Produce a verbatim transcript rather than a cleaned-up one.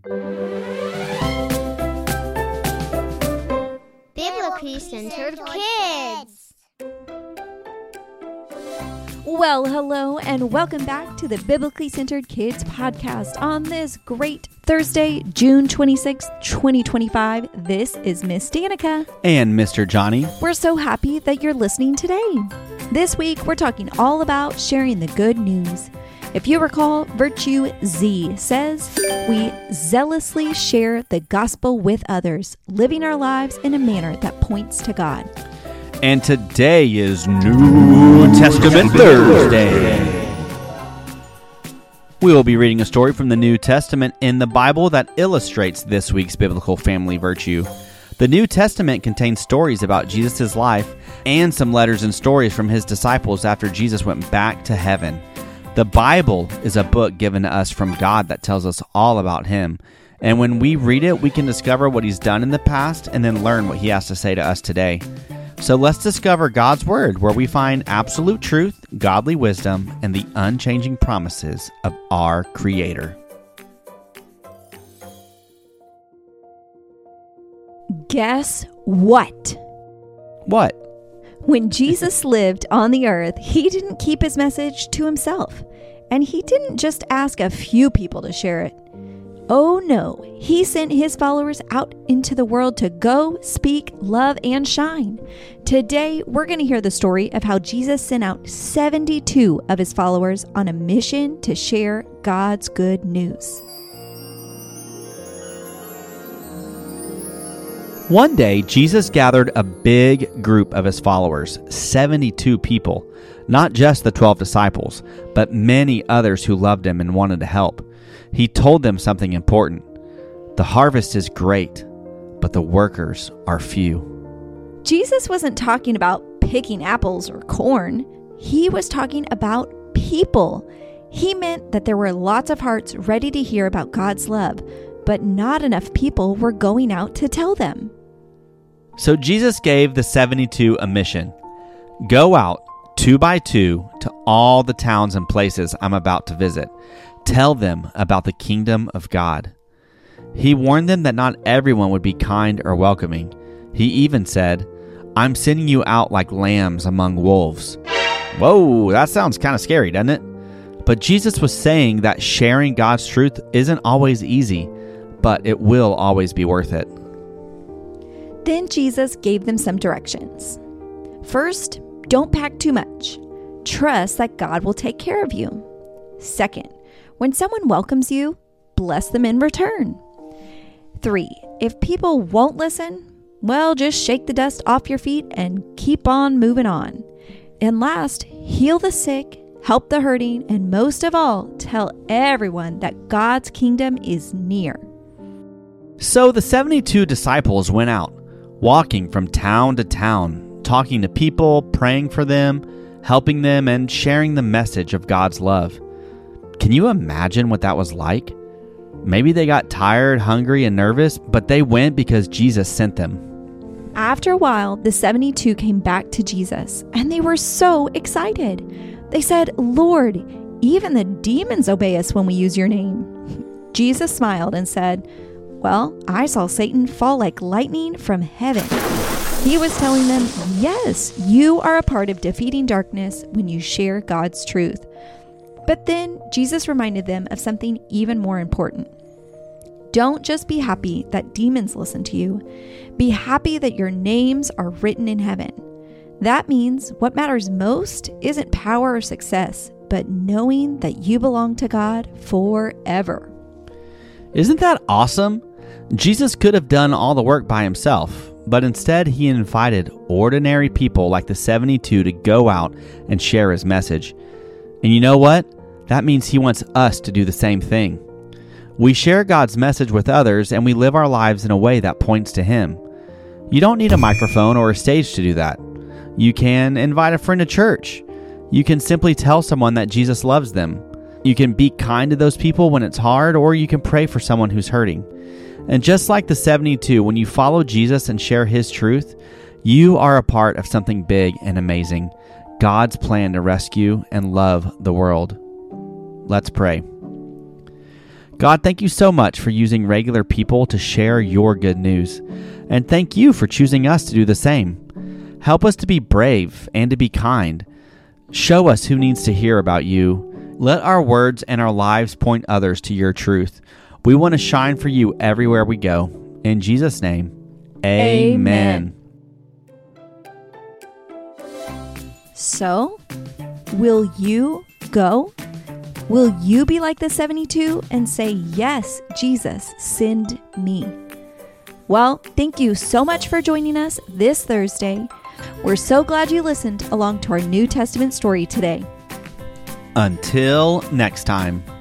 Biblically Centered Kids. Well, hello, and welcome back to the Biblically Centered Kids podcast on this great Thursday, June twenty-sixth, twenty twenty-five. This is Miss Danica. And Mister Johnny. We're so happy that you're listening today. This week, we're talking all about sharing the good news. If you recall, Virtue Z says, we zealously share the gospel with others, living our lives in a manner that points to God. And today is New Testament Thursday. We will be reading a story from the New Testament in the Bible that illustrates this week's biblical family virtue. The New Testament contains stories about Jesus' life and some letters and stories from his disciples after Jesus went back to heaven. The Bible is a book given to us from God that tells us all about him. And when we read it, we can discover what he's done in the past and then learn what he has to say to us today. So let's discover God's Word, where we find absolute truth, godly wisdom, and the unchanging promises of our Creator. Guess what? What? When Jesus lived on the earth, he didn't keep his message to himself, and he didn't just ask a few people to share it. Oh no, he sent his followers out into the world to go, speak, love, and shine. Today, we're going to hear the story of how Jesus sent out seventy-two of his followers on a mission to share God's good news. One day, Jesus gathered a big group of his followers, seventy-two people, not just the twelve disciples, but many others who loved him and wanted to help. He told them something important. The harvest is great, but the workers are few. Jesus wasn't talking about picking apples or corn. He was talking about people. He meant that there were lots of hearts ready to hear about God's love, but not enough people were going out to tell them. So Jesus gave the seventy-two a mission. Go out, two by two, to all the towns and places I'm about to visit. Tell them about the kingdom of God. He warned them that not everyone would be kind or welcoming. He even said, I'm sending you out like lambs among wolves. Whoa, that sounds kind of scary, doesn't it? But Jesus was saying that sharing God's truth isn't always easy, but it will always be worth it. Then Jesus gave them some directions. First, don't pack too much. Trust that God will take care of you. Second, when someone welcomes you, bless them in return. Three, if people won't listen, well, just shake the dust off your feet and keep on moving on. And last, heal the sick, help the hurting, and most of all, tell everyone that God's kingdom is near. So the seventy-two disciples went out, walking from town to town, talking to people, praying for them, helping them, and sharing the message of God's love. Can you imagine what that was like? Maybe they got tired, hungry, and nervous, but they went because Jesus sent them. After a while, the seventy-two came back to Jesus, and they were so excited. They said, Lord, even the demons obey us when we use your name. Jesus smiled and said, well, I saw Satan fall like lightning from heaven. He was telling them, yes, you are a part of defeating darkness when you share God's truth. But then Jesus reminded them of something even more important. Don't just be happy that demons listen to you. Be happy that your names are written in heaven. That means what matters most isn't power or success, but knowing that you belong to God forever. Isn't that awesome? Jesus could have done all the work by himself, but instead he invited ordinary people like the seventy-two to go out and share his message. And you know what? That means he wants us to do the same thing. We share God's message with others, and we live our lives in a way that points to him. You don't need a microphone or a stage to do that. You can invite a friend to church. You can simply tell someone that Jesus loves them. You can be kind to those people when it's hard, or you can pray for someone who's hurting. And just like the seventy-two, when you follow Jesus and share his truth, you are a part of something big and amazing, God's plan to rescue and love the world. Let's pray. God, thank you so much for using regular people to share your good news. And thank you for choosing us to do the same. Help us to be brave and to be kind. Show us who needs to hear about you. Let our words and our lives point others to your truth. We want to shine for you everywhere we go. In Jesus' name, amen. So, will you go? Will you be like the seventy-two and say, yes, Jesus, send me? Well, thank you so much for joining us this Thursday. We're so glad you listened along to our New Testament story today. Until next time.